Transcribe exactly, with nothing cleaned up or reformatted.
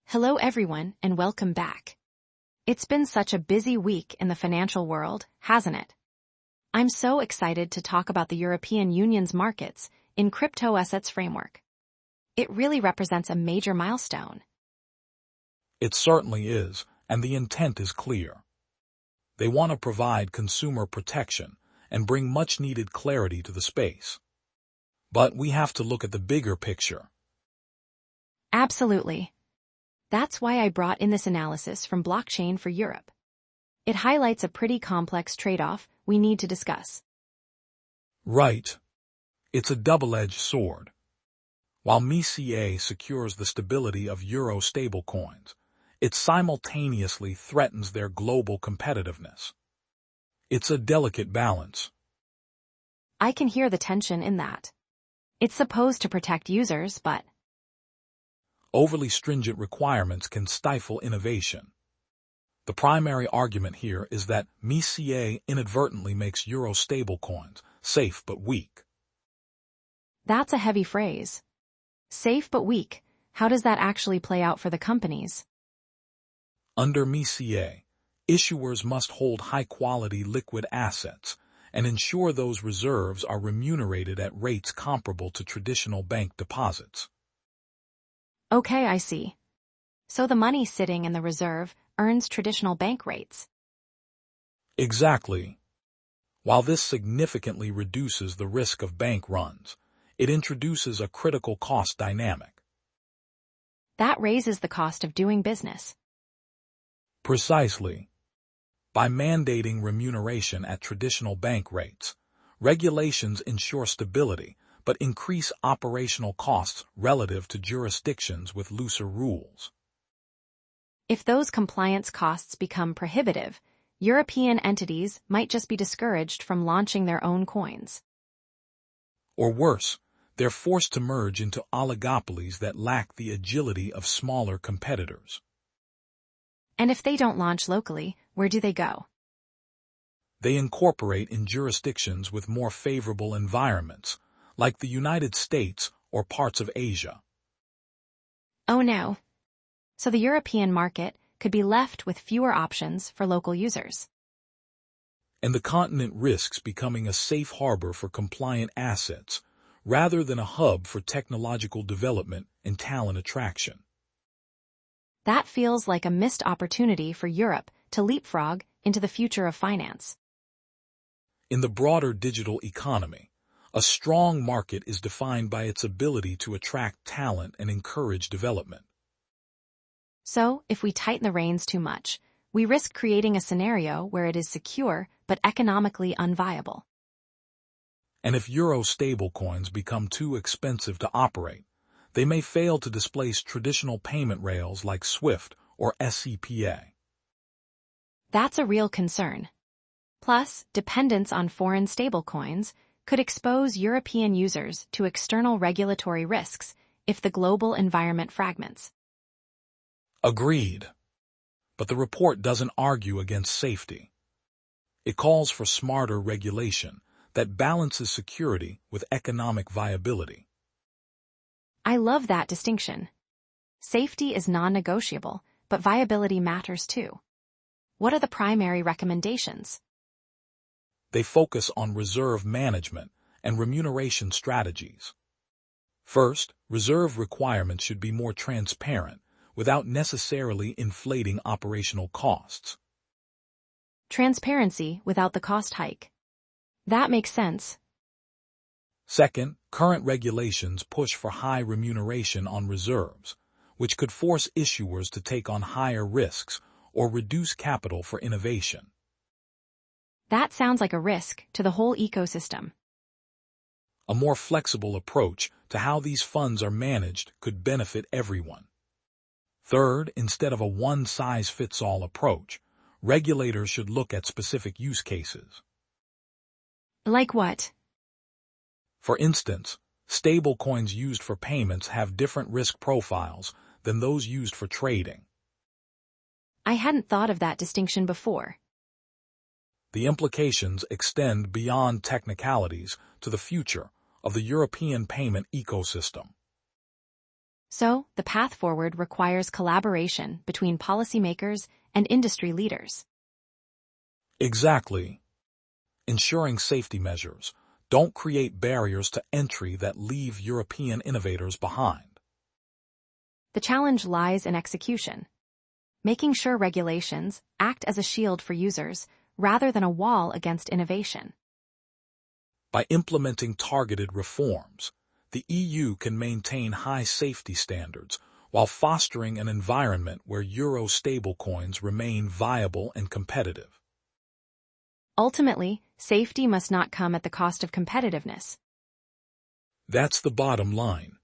Hello everyone and welcome back. It's been such a busy week in the financial world, hasn't it? I'm so excited to talk about the European Union's markets in crypto assets framework. It really represents a major milestone. It certainly is, and the intent is clear. They want to provide consumer protection and bring much-needed clarity to the space. But we have to look at the bigger picture. Absolutely. That's why I brought in this analysis from Blockchain for Europe. It highlights a pretty complex trade-off we need to discuss. Right. It's a double-edged sword. While M I C A secures the stability of euro stablecoins, it simultaneously threatens their global competitiveness. It's a delicate balance. I can hear the tension in that. It's supposed to protect users, but Overly stringent requirements can stifle innovation. The primary argument here is that M I C A inadvertently makes euro stablecoins safe but weak. that's a heavy phrase. Safe but weak. How does that actually play out for the companies? Under M I C A, issuers must hold high-quality liquid assets and ensure those reserves are remunerated at rates comparable to traditional bank deposits. Okay, I see. So the money sitting in the reserve earns traditional bank rates. Exactly. While this significantly reduces the risk of bank runs, it introduces a critical cost dynamic. That raises the cost of doing business. Precisely. By mandating remuneration at traditional bank rates, regulations ensure stability but increase operational costs relative to jurisdictions with looser rules. If those compliance costs become prohibitive, European entities might just be discouraged from launching their own coins. Or worse, they're forced to merge into oligopolies that lack the agility of smaller competitors. And if they don't launch locally, where do they go? They incorporate in jurisdictions with more favorable environments, like the United States or parts of Asia. Oh no. So the European market could be left with fewer options for local users. And the continent risks becoming a safe harbor for compliant assets, rather than a hub for technological development and talent attraction. That feels like a missed opportunity for Europe to leapfrog into the future of finance. In the broader digital economy, a strong market is defined by its ability to attract talent and encourage development. So, if we tighten the reins too much, we risk creating a scenario where it is secure but economically unviable. And if euro stablecoins become too expensive to operate, they may fail to displace traditional payment rails like SWIFT or S C P A. That's a real concern. Plus, dependence on foreign stablecoins could expose European users to external regulatory risks if the global environment fragments. Agreed. But the report doesn't argue against safety. It calls for smarter regulation that balances security with economic viability. I love that distinction. Safety is non-negotiable, but viability matters too. What are the primary recommendations? They focus on reserve management and remuneration strategies. First, reserve requirements should be more transparent without necessarily inflating operational costs. Transparency without the cost hike. That makes sense. Second, current regulations push for high remuneration on reserves, which could force issuers to take on higher risks or reduce capital for innovation. That sounds like a risk to the whole ecosystem. A more flexible approach to how these funds are managed could benefit everyone. Third, instead of a one-size-fits-all approach, regulators should look at specific use cases. Like what? For instance, stablecoins used for payments have different risk profiles than those used for trading. I hadn't thought of that distinction before. The implications extend beyond technicalities to the future of the European payment ecosystem. So, the path forward requires collaboration between policymakers and industry leaders. Exactly. Ensuring safety measures don't create barriers to entry that leave European innovators behind. The challenge lies in execution, making sure regulations act as a shield for users rather than a wall against innovation. By implementing targeted reforms, the E U can maintain high safety standards while fostering an environment where euro stablecoins remain viable and competitive. Ultimately, safety must not come at the cost of competitiveness. That's the bottom line.